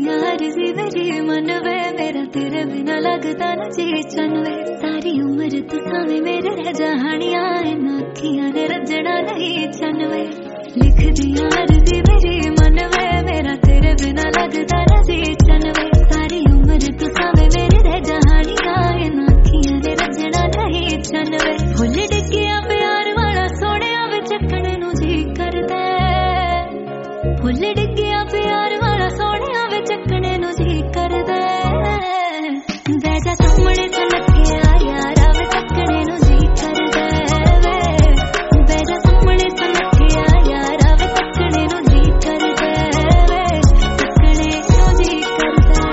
दिया अर्जी मेरी मन वे मेरा तेरे बिना लगता न जी चनवे सारी उम्र तू सावे मेरे रह जहानियां ना अखियां ने रजना नहीं चनवे लिख दिया अर्जी मेरी मन वे मेरा तेरे बिना लगता न जी चनवे सारी उम्र तू सावे मेरे रह जहानियां ना अखियां ने रजना नहीं चनवे फुल डिग्गिया प्यार वाला सोने वे चकने नु जी करदा फुल डिग्गिया प्यार वाला सोने वे चकने नु जी करदा बैजा सामने सलकिया यारा वे चकने नु जी करदा बैजा सामने सलकिया यारा वे चकने नु जी करदा चकने नु जी करदा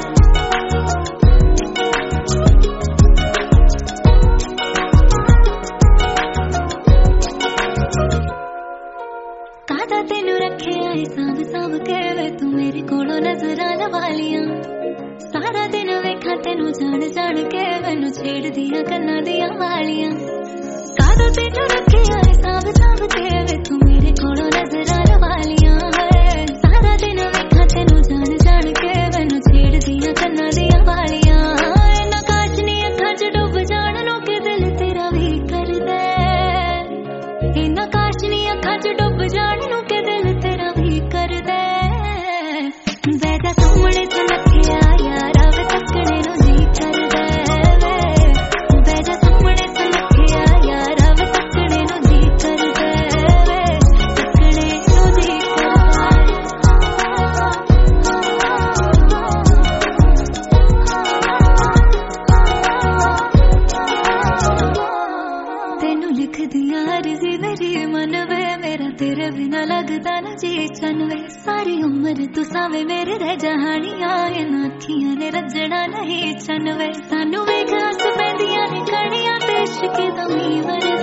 कादा तेनू रखे आए सांभ सांभ के वे तू मेरे कोलों नजरां लवालियां सारा दिन वेखा तेनू जान जान के मैनू छेड़ दिया कन्ना दिया वालियां कादा तेनू रखे आए सांभ सांभ के वे तू मेरे कोलों नजरां लवालियां सारा दिन वेखा तेनू जान जान के मैनू छेड़ दिया कन्ना दिया वालियां इन्ना काश नी अखां च डुब जान नु के दिल तेरा भी करदा इन्ना काश नी अखां च डुब जान नु के दिल तेरा भी करदा बैठा सामने सलकिया यारा वे चकने नु जी करदा बैठा सामने सलकिया यारा वे चकने नु जी करदा चकने नु जी तेनू लिख दिया अर्जी मेरी मन वे मेरा तेरे बिना लगता न जी चनवे सारी उम्र तू सावे मेरे रह जहानियां ना अखियां ने रजना नहीं चनवे सानू वेख हस पैंदियां ने कणियां ते इश्क दा मीवर